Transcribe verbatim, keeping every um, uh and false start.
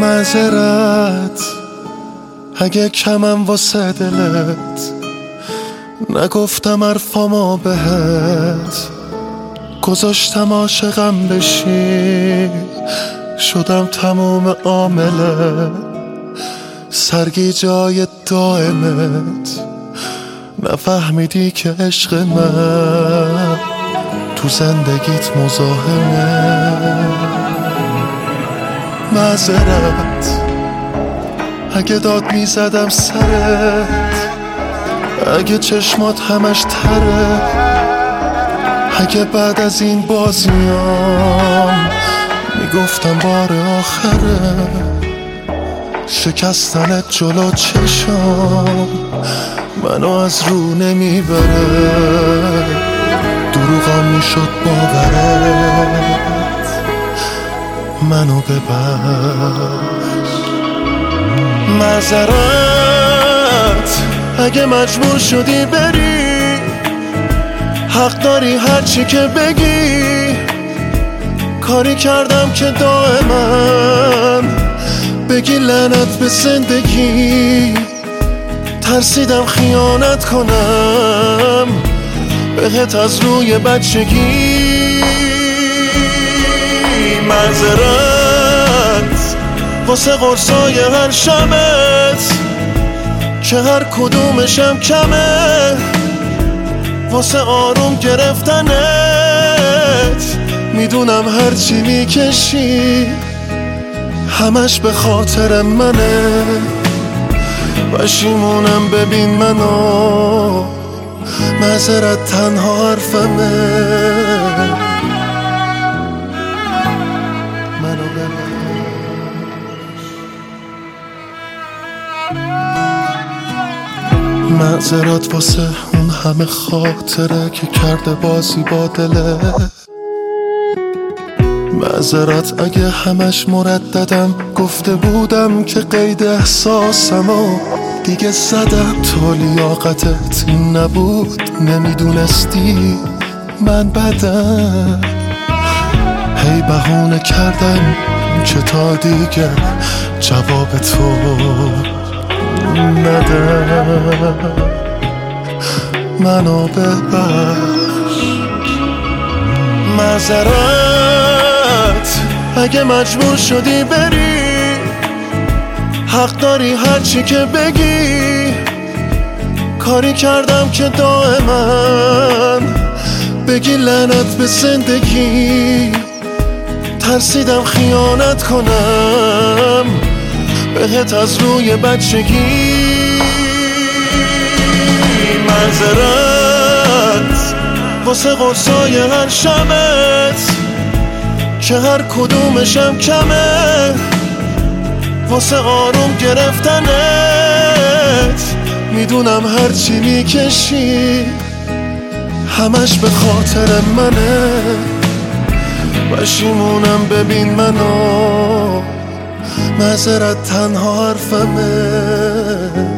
معذرت اگه کمم واسه دلت، نگفتم حرفامو بهت، گذاشتم عاشقم بشی، شدم تموم عامله، سرگیجه‌های دائمت، نفهمیدی که عشق من تو زندگیت مزاحمه. معذرت اگه داد میزدم سرت، اگه چشمات همش تره، اگه بعد از این بازیام میگفتم بار آخره، شکستنت جلو چشام منو از رو نمیبره، دروغم میشد باورت، منو ببخش. معذرت اگه مجبور شدی بری، حق داری هرچی که بگی، کاری کردم که دائما بگی لعنت به زندگی، ترسیدم خیانت کنم بهت از روی بچگی. معذرت واسه قرصای هر شبت که هر کدومشم کمه، واسه آروم گرفتنت میدونم هرچی میکشی همش به خاطر منه، پشیمونم ببین منو، معذرت تنها حرفمه، منو ببخش. معذرت واسه اون همه خاطره که کرده بازی با دله، معذرت اگه همش مرددم گفته بودم که قید احساسمو دیگه زدم، تو لیاقتت این نبود، نمیدونستی من بدم، هی بهونه کردم که تا دیگه جواب تو ندم، منو ببخش. معذرت اگه مجبور شدی بری، حق داری هرچی که بگی، کاری کردم که دائما بگی لعنت به زندگی، ترسیدم خیانت کنم بهت از روی بچگی. معذرت واسه قرصای هر شبت که هر کدومشم کمه، واسه آروم گرفتنت میدونم هرچی میکشی همش به خاطر منه، پشیمونم ببین منو، معذرت تنها حرفمه.